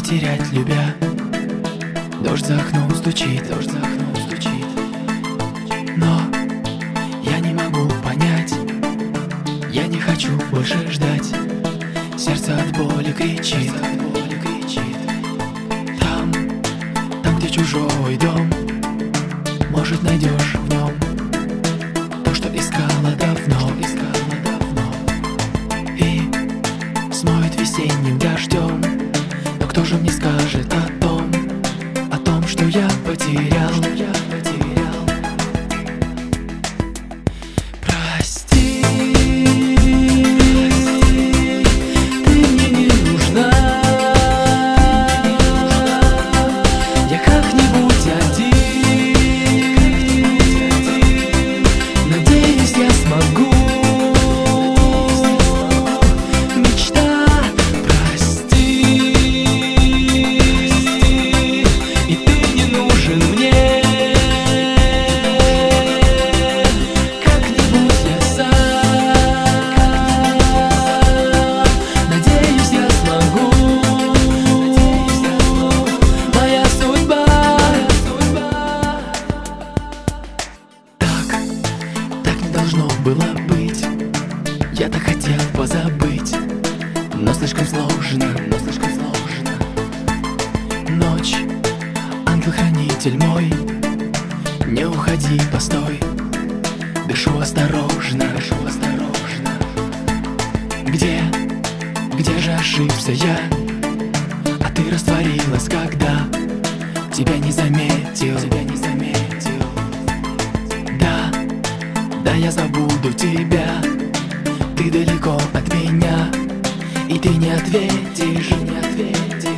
потерять, любя. Дождь за окном стучит, но я не могу понять, я не хочу больше ждать. Сердце от боли кричит, там, где чужой дом, может, найдешь в нем то, что искала давно, и смоет весенним дождем. Но кто же мне скажет о том, что я потерял? Прости, ты мне не нужна. Я как-нибудь один, надеюсь, я смогу. Мечта, прости, и ты не нужен мне. Как-нибудь я сам, надеюсь, я смогу. Моя судьба. Так не должно было быть. Я так хотел позабыть, но слишком сложно. Ночь, ангел-хранитель мой, не уходи, постой. Дышу осторожно. Где же ошибся я? А ты растворилась, когда тебя не заметил. Да, я забуду тебя. Ты далеко от меня, и ты не ответишь.